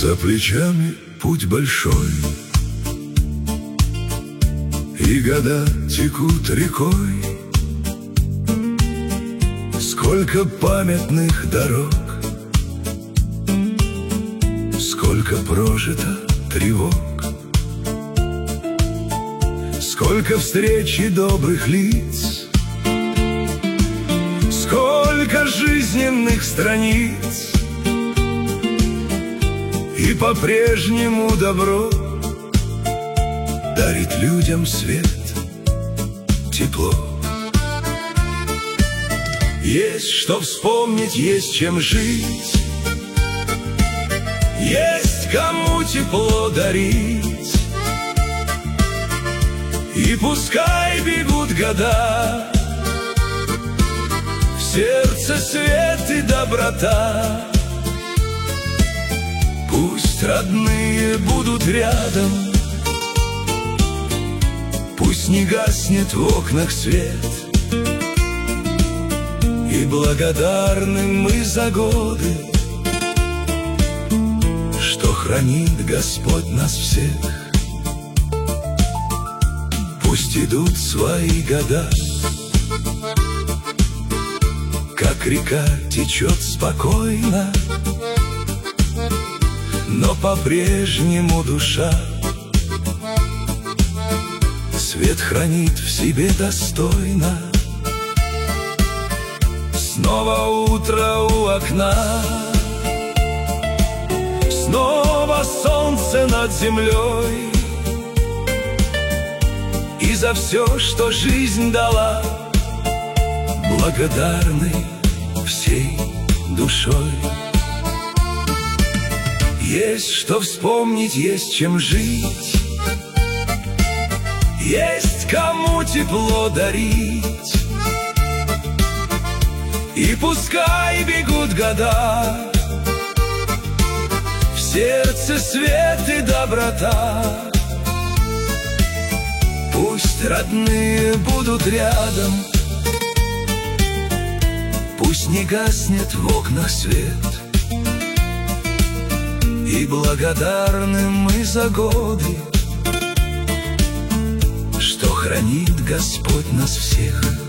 За плечами путь большой, и года текут рекой. Сколько памятных дорог, сколько прожито тревог, сколько встреч и добрых лиц, сколько жизненных страниц. И по-прежнему добро дарит людям свет, тепло. Есть что вспомнить, есть чем жить, есть кому тепло дарить. И пускай бегут года, в сердце свет и доброта. Пусть родные будут рядом, пусть не гаснет в окнах свет. И благодарны мы за годы, что хранит Господь нас всех. Пусть идут свои года, как река течет спокойно, но по-прежнему душа свет хранит в себе достойно. Снова утро у окна, снова солнце над землей. И за все, что жизнь дала, благодарны всей душой. Есть что вспомнить, есть чем жить, есть кому тепло дарить. И пускай бегут года, в сердце свет и доброта. Пусть родные будут рядом, пусть не гаснет в окнах свет. И благодарны мы за годы, что хранит Господь нас всех.